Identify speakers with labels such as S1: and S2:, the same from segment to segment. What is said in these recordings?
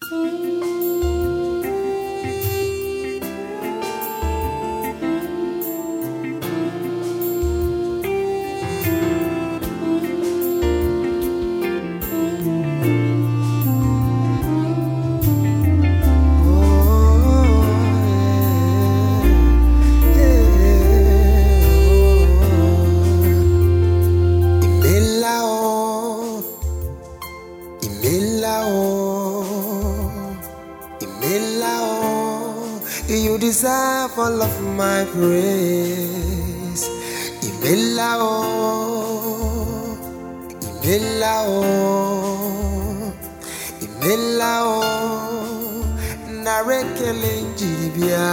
S1: You deserve all of my praise. Imelao, Imelao, Imelao, Narekele Njibia.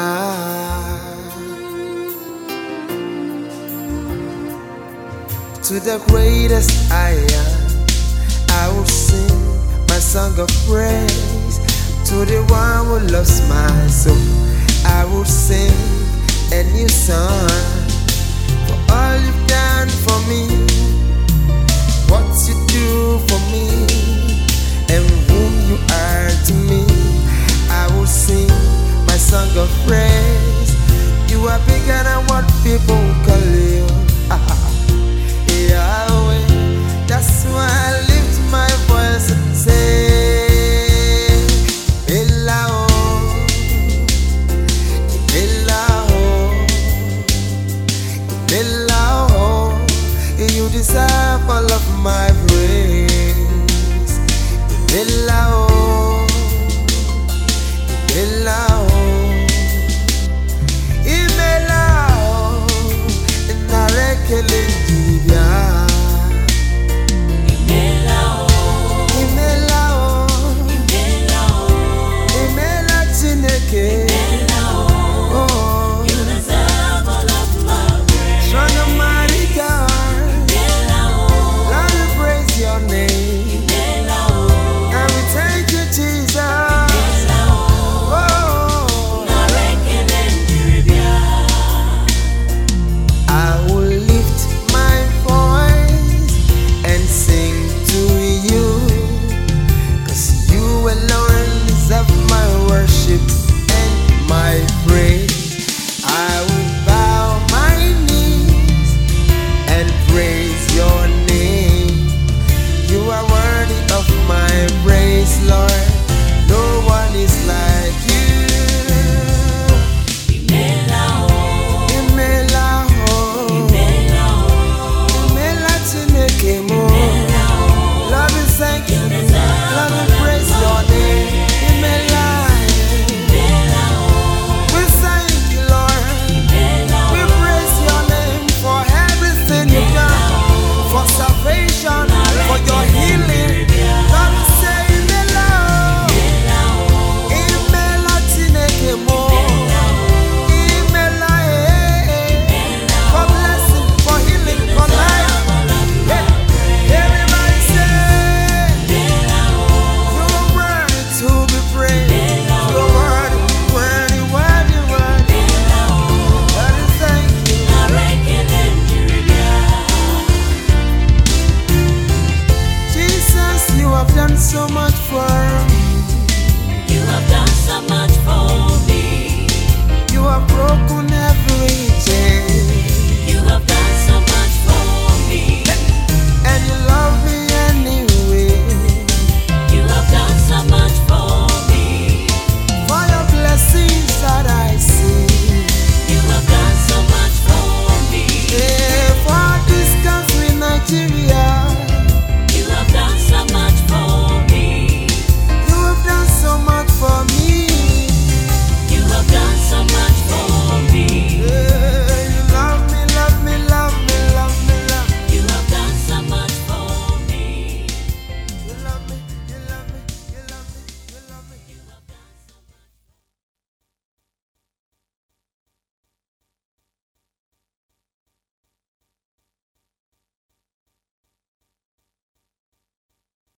S1: To the greatest I am, I will sing my song of praise. To the one who loves my soul, I will sing a new song. For all you've done for me, what you do for me, and whom you are to me, I will sing my song of praise. You are bigger than what people call you. Yahweh, that's why I lift my voice and say, Belao, Belao, Belao, you deserve all of my praise. Belao.